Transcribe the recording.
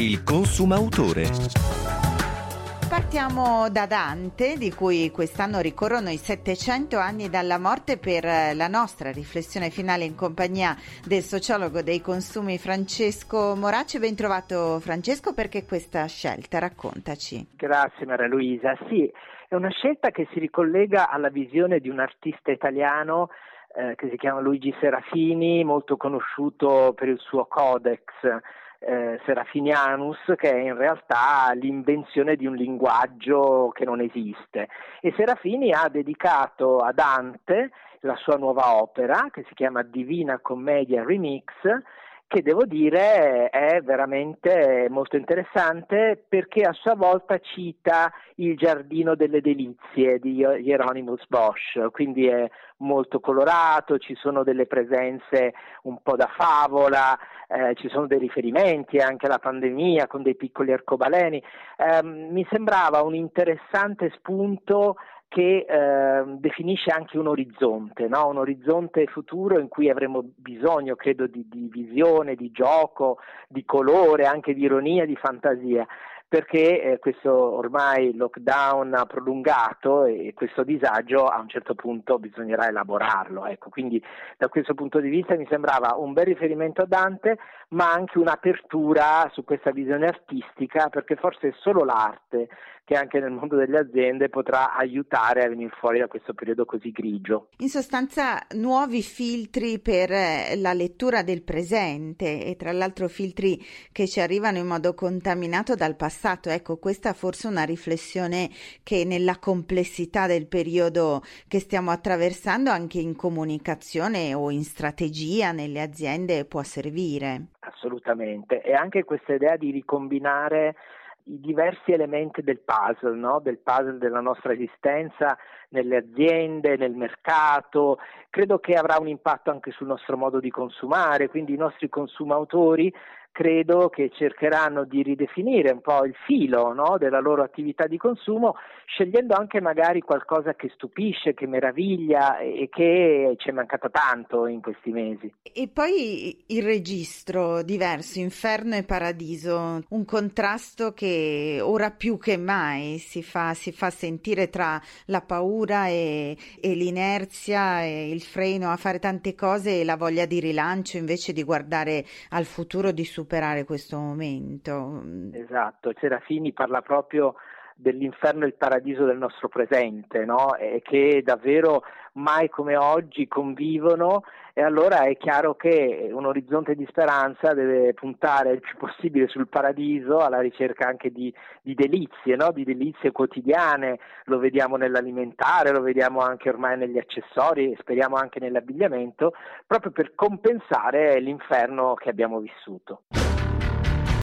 Il consumautore. Partiamo da Dante, di cui quest'anno ricorrono i 700 anni dalla morte, per la nostra riflessione finale in compagnia del sociologo dei consumi Francesco Moraci. Ben trovato Francesco, perché questa scelta? Raccontaci. Grazie Maria Luisa. Sì, è una scelta che si ricollega alla visione di un artista italiano che si chiama Luigi Serafini, molto conosciuto per il suo Codex Serafinianus, che è in realtà l'invenzione di un linguaggio che non esiste, e Serafini ha dedicato a Dante la sua nuova opera che si chiama Divina Commedia Remix, che devo dire è veramente molto interessante perché a sua volta cita il Giardino delle Delizie di Hieronymus Bosch, quindi è molto colorato, ci sono delle presenze un po' da favola, ci sono dei riferimenti anche alla pandemia con dei piccoli arcobaleni. Mi sembrava un interessante spunto che definisce anche un orizzonte, no? Un orizzonte futuro in cui avremo bisogno, credo, di visione, di gioco, di colore, anche di ironia, di fantasia, perché questo ormai lockdown prolungato e questo disagio a un certo punto bisognerà elaborarlo, ecco. Quindi da questo punto di vista mi sembrava un bel riferimento a Dante, ma anche un'apertura su questa visione artistica, perché forse è solo l'arte che anche nel mondo delle aziende potrà aiutare a venire fuori da questo periodo così grigio. In sostanza, nuovi filtri per la lettura del presente, e tra l'altro filtri che ci arrivano in modo contaminato dal passato. Ecco, questa forse è una riflessione che nella complessità del periodo che stiamo attraversando, anche in comunicazione o in strategia nelle aziende, può servire. Assolutamente, e anche questa idea di ricombinare i diversi elementi del puzzle, no? Del puzzle della nostra esistenza nelle aziende, nel mercato. Credo che avrà un impatto anche sul nostro modo di consumare, quindi i nostri consumatori credo che cercheranno di ridefinire un po' il filo, no? Della loro attività di consumo, scegliendo anche magari qualcosa che stupisce, che meraviglia e che ci è mancato tanto in questi mesi. E poi il registro diverso, inferno e paradiso, un contrasto che ora più che mai si fa sentire tra la paura e l'inerzia e il freno a fare tante cose e la voglia di rilancio invece di guardare al futuro, di superare questo momento. Esatto, Serafini parla proprio dell'inferno e il paradiso del nostro presente, no? E che davvero mai come oggi convivono, e allora è chiaro che un orizzonte di speranza deve puntare il più possibile sul paradiso, alla ricerca anche di delizie, no? Di delizie quotidiane. Lo vediamo nell'alimentare, lo vediamo anche ormai negli accessori, speriamo anche nell'abbigliamento, proprio per compensare l'inferno che abbiamo vissuto.